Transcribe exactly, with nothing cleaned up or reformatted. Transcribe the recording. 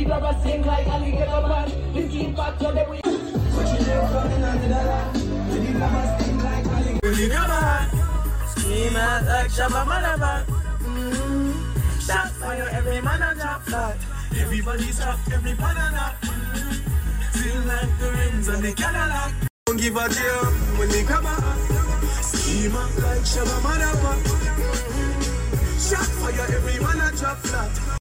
rubber sing like a little man. This impact on the way. Scream out like Shabba Motherfucker. Mm-hmm. Shot fire, every man a drop flat. Everybody stop, every banana. Feel like the rims and the Cadillac. Don't give a damn when they come out. Scream out like Shabba Motherfucker. Shot fire, every man a drop flat.